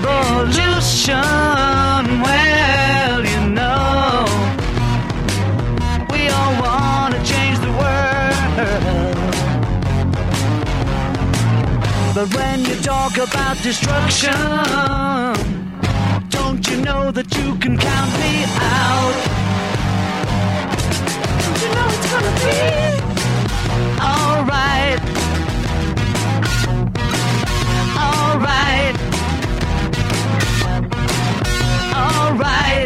revolution. Well, you know, we all want to change the world. But when you talk about destruction, don't you know that you can count me out? Don't you know it's gonna be alright? Alright. Alright.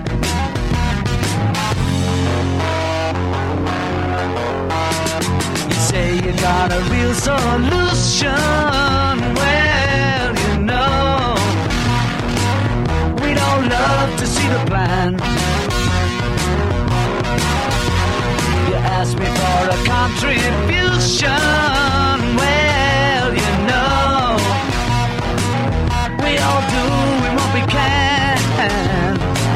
You say you got a real solution. Well, you know, we'd all love to see the plan. You asked me for a contribution. Well, you know, we all doing what we can.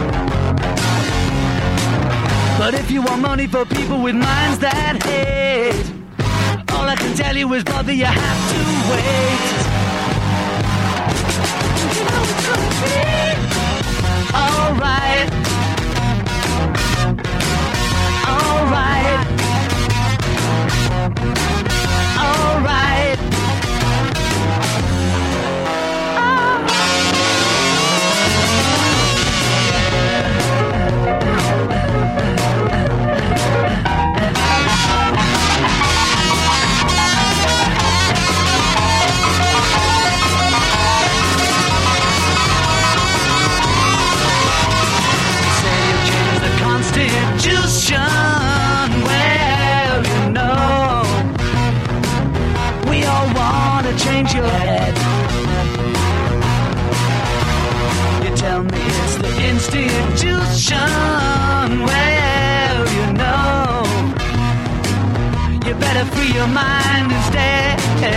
But if you want money for people with minds that hate, all I can tell you is, brother, you have to wait. You know it's gonna be alright. Alright. Alright. Constitution, well, you know, we all want to change your head. You tell me it's the institution, well, you know, you better free your mind instead.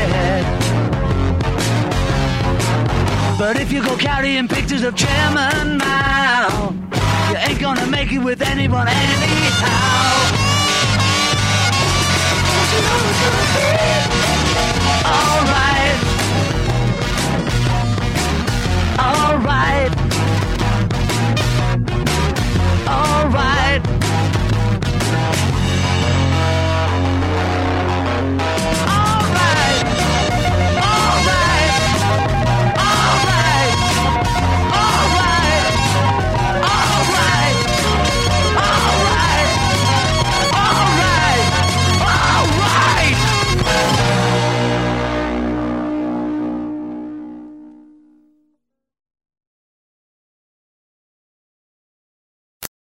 But if you go carrying pictures of Chairman Mao, you ain't gonna make it with anyone anyhow.